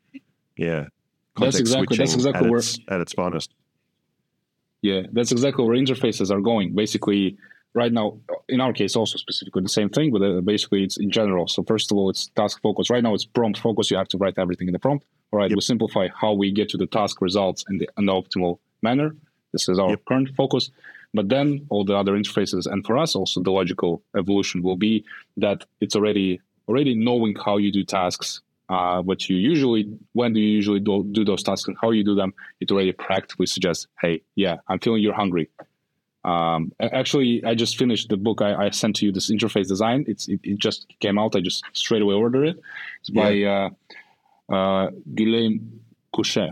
context switching at its finest. Yeah, that's exactly where interfaces are going. Basically, right now, in our case, also specifically the same thing, but basically it's in general. So first of all, it's task focus. Right now, it's prompt focus. You have to write everything in the prompt. All right, we simplify how we get to the task results in the optimal manner. This is our current focus. But then all the other interfaces, and for us also the logical evolution will be that it's already knowing how you do tasks, when do you usually do those tasks and how you do them. It already practically suggests, hey, I'm feeling you're hungry. Actually, I just finished the book. I sent to you this interface design. It just came out. I just straight away ordered it. It's by Guillaume Couchet.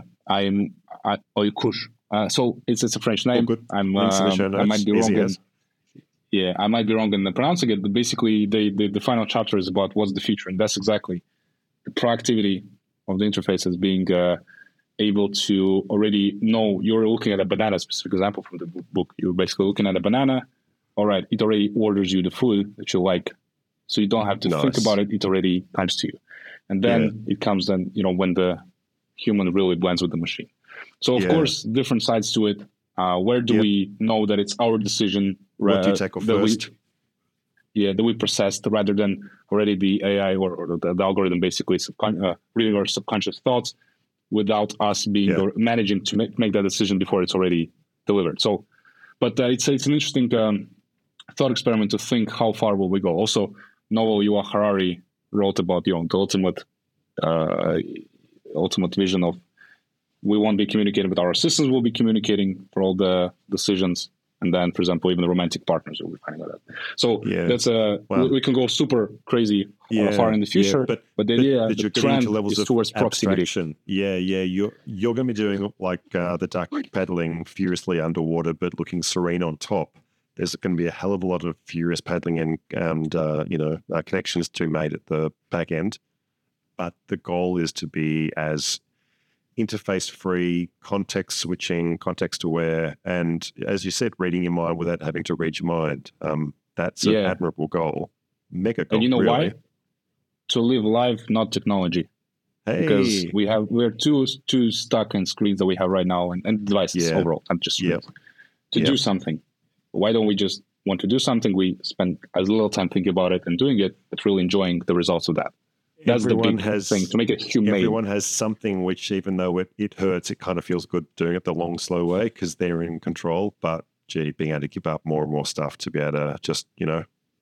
So it's a French name. I might be wrong. I might be wrong in pronouncing it, but basically the final chapter is about what's the future, and that's exactly the proactivity of the interfaces being able to already know. You're looking at a banana, specific example from the book. You're basically looking at a banana. All right, it already orders you the food that you like, so you don't have to think about it. It already comes to you, and then it comes when the human really blends with the machine. So of course, different sides to it. Where do we know that it's our decision? What do you tackle first? That we processed rather than already the AI or the algorithm basically reading our subconscious thoughts without us being or managing to make that decision before it's already delivered. So, but it's an interesting thought experiment to think how far will we go. Also, Yuval Noah Harari wrote about the ultimate vision of we won't be communicating, but our assistants will be communicating for all the decisions. And then, for example, even the romantic partners will be finding out that. So that's we can go super crazy far in the future. But the idea, the trend is towards proximity. You're going to be doing like the duck paddling furiously underwater, but looking serene on top. There's going to be a hell of a lot of furious paddling and connections to be made at the back end. But the goal is to be as interface-free, context-switching, context-aware, and as you said, reading your mind without having to read your mind. That's an admirable goal. Mega goal, and you know really. Why? To live life, not technology. Hey. Because we're too stuck in screens that we have right now and devices overall, not just screens. To do something. Why don't we just want to do something? We spend as little time thinking about it and doing it, but really enjoying the results of that. That's everyone the big thing, to make it humane. Everyone has something which, even though it hurts, it kind of feels good doing it the long, slow way because they're in control. But, being able to give up more and more stuff to be able to just,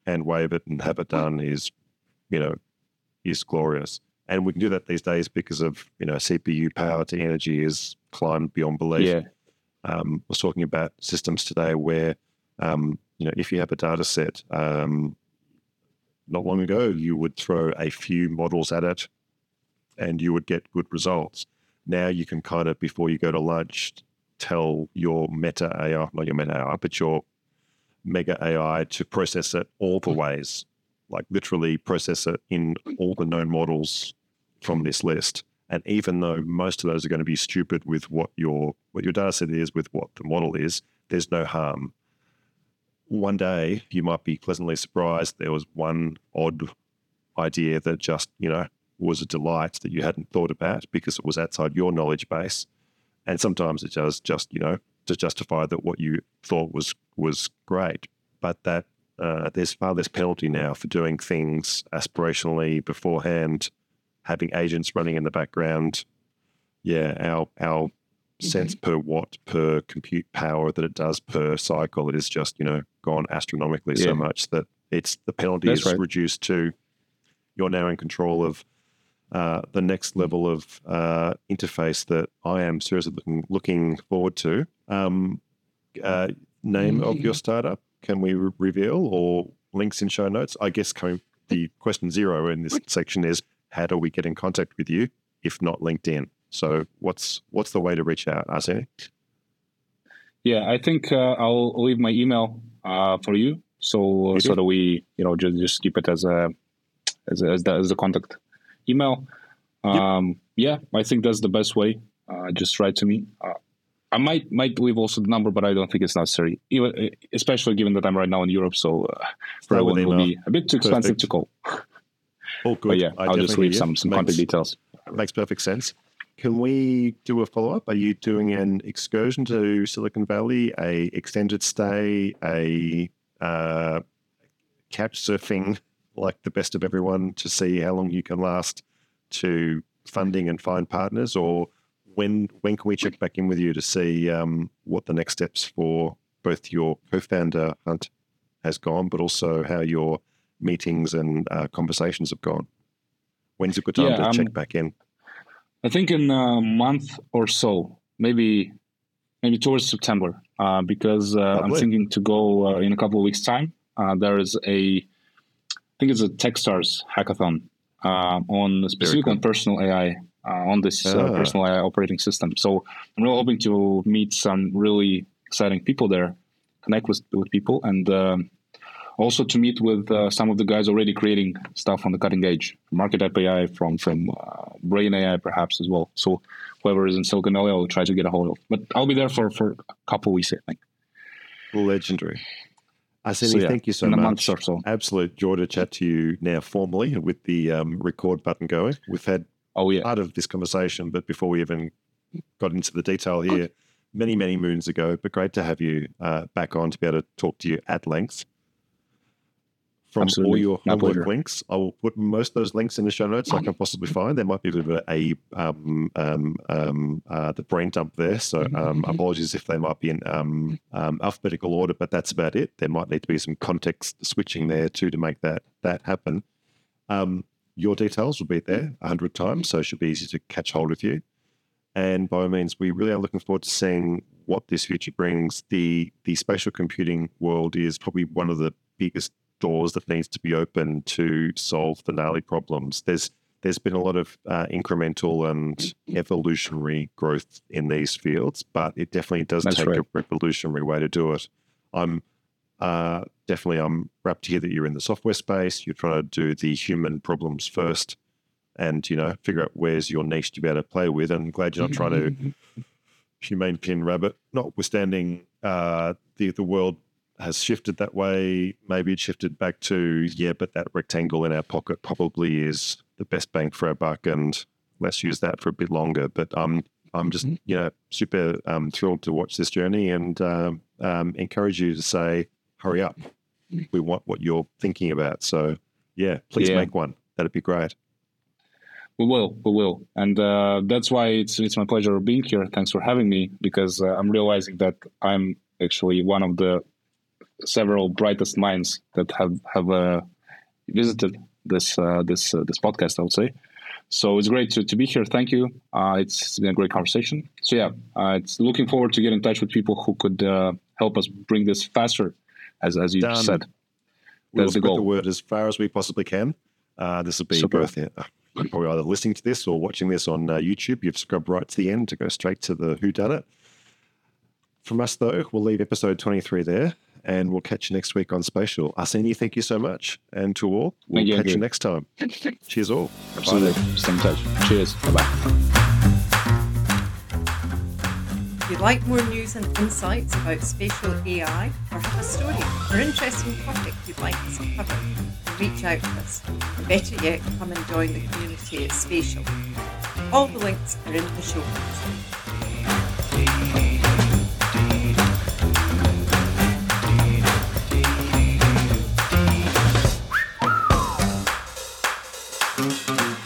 hand wave it and have it done is glorious. And we can do that these days because of, CPU power to energy is climbed beyond belief. Yeah. I was talking about systems today where, if you have a data set, not long ago, you would throw a few models at it and you would get good results. Now you can kind of, before you go to lunch, tell your meta AI, not your meta AI, but your mega AI to process it all the ways, like literally process it in all the known models from this list. And even though most of those are going to be stupid with what your data set is, with what the model is, there's no harm. One day you might be pleasantly surprised there was one odd idea that just, was a delight that you hadn't thought about because it was outside your knowledge base. And sometimes it does just, to justify that what you thought was great. But that there's far less penalty now for doing things aspirationally beforehand, having agents running in the background. Yeah, our cents per watt per compute power that it does per cycle is just, gone astronomically so much that the penalty is reduced to you're now in control of the next level of interface that I am seriously looking forward to. Name of your startup, can we reveal, or links in show notes? I guess the question 0 in this section is, how do we get in contact with you if not LinkedIn? So what's the way to reach out, Arseny? Yeah, I think I'll leave my email for you, so that we just keep it as the contact email. Yeah, I think that's the best way. Just write to me. I might leave also the number, but I don't think it's necessary, especially given that I'm right now in Europe. So for everyone it will be a bit too expensive to call. Oh, good. But yeah, I'll just leave some contact details. Makes perfect sense. Can we do a follow-up? Are you doing an excursion to Silicon Valley, a extended stay, a couch surfing like the best of everyone to see how long you can last, to funding and find partners? Or when can we check back in with you to see what the next steps for both your co-founder Hunt has gone, but also how your meetings and conversations have gone? When's a good time to check back in? I think in a month or so, maybe towards September, because I'm thinking to go in a couple of weeks' time. There is I think it's a Techstars hackathon specifically on personal AI, on this personal AI operating system. So I'm really hoping to meet some really exciting people there, connect with people, and also to meet with some of the guys already creating stuff on the cutting edge, Market AI, from Brain AI perhaps as well. So whoever is in Silicon Valley, I'll try to get a hold of. But I'll be there for a couple of weeks, I think. Legendary. Arseny, thank you so much. In a month or so. Absolute joy to chat to you now formally with the record button going. We've had part of this conversation, but before we even got into the detail here, many, many moons ago, but great to have you back on to be able to talk to you at length. From Absolutely. all your homework links, I will put most of those links in the show notes I can possibly find. There might be a bit of the brain dump there, so apologies if they might be in alphabetical order, but that's about it. There might need to be some context switching there too to make that happen. Your details will be there 100 times, so it should be easy to catch hold of you. And by all means, we really are looking forward to seeing what this future brings. The spatial computing world is probably one of the biggest doors that needs to be open to solve the gnarly problems. There's been a lot of incremental and evolutionary growth in these fields, but it definitely does take a revolutionary way to do it. I'm rapt to hear that you're in the software space. You're trying to do the human problems first, and figure out where's your niche to be able to play with. And I'm glad you're not trying to humane pin rabbit. Notwithstanding, the world has shifted that way. Maybe it shifted back to, but that rectangle in our pocket probably is the best bang for our buck, and let's use that for a bit longer. But I'm just, super thrilled to watch this journey, and encourage you to say, hurry up. We want what you're thinking about. So, please make one. That'd be great. We will. And that's why it's my pleasure being here. Thanks for having me, because I'm realizing that I'm actually one of the several brightest minds that have visited this podcast, I would say. So it's great to be here. Thank you. It's been a great conversation. So yeah, it's looking forward to get in touch with people who could help us bring this faster, as you said. We'll spread the word as far as we possibly can. This will be both you're probably either listening to this or watching this on YouTube. You've scrubbed right to the end to go straight to the whodunit. From us, though, we'll leave episode 23 there, and we'll catch you next week on Spatial. Arseny, thank you so much. And to all, we'll catch you next time. Cheers all. Absolutely. Stay in touch. Cheers. Bye-bye. If you'd like more news and insights about spatial AI, or have a story or interesting topic you'd like us to cover, reach out to us. Or better yet, come and join the community at Spatial. All the links are in the show notes.